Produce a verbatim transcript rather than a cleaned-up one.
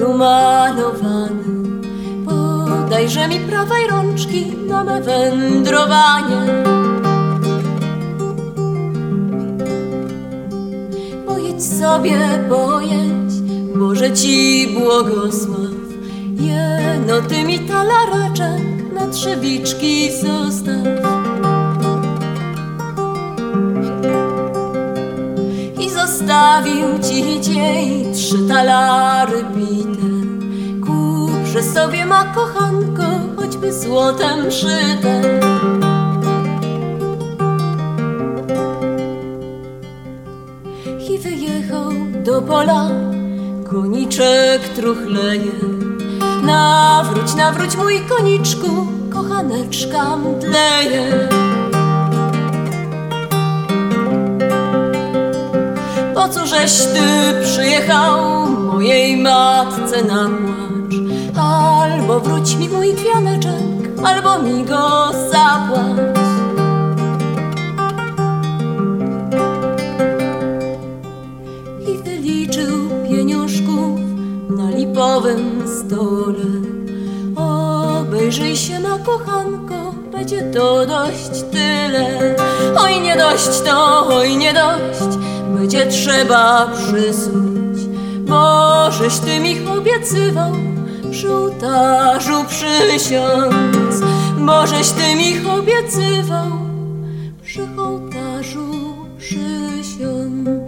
polu malowany. Podajże mi prawej rączki na me wędrowanie. Pojedź sobie, pojedź, Boże ci błogosław. Jeno ty mi talareczek na trzewiczki zostaw. I zostawił ci dzień trzy talary bite. Kuprze sobie ma kochanko, choćby złotem szyte. I wyjechał do pola, koniczek truchleje. Nawróć, nawróć mój koniczku, kochaneczka mdleje. Po cóżeś ty przyjechał mojej matce na płacz? Albo wróć mi mój kwianeczek, albo mi go zapłać. I wyliczył pieniążków na lipowym stole. Obejrzyj się ma kochanko, będzie to dość tyle. Oj nie dość to, oj nie dość, będzie trzeba przysuć. Bożeś ty mi obiecywał przy ołtarzu przysiąc. Bożeś ty mi obiecywał przy ołtarzu przysiąc.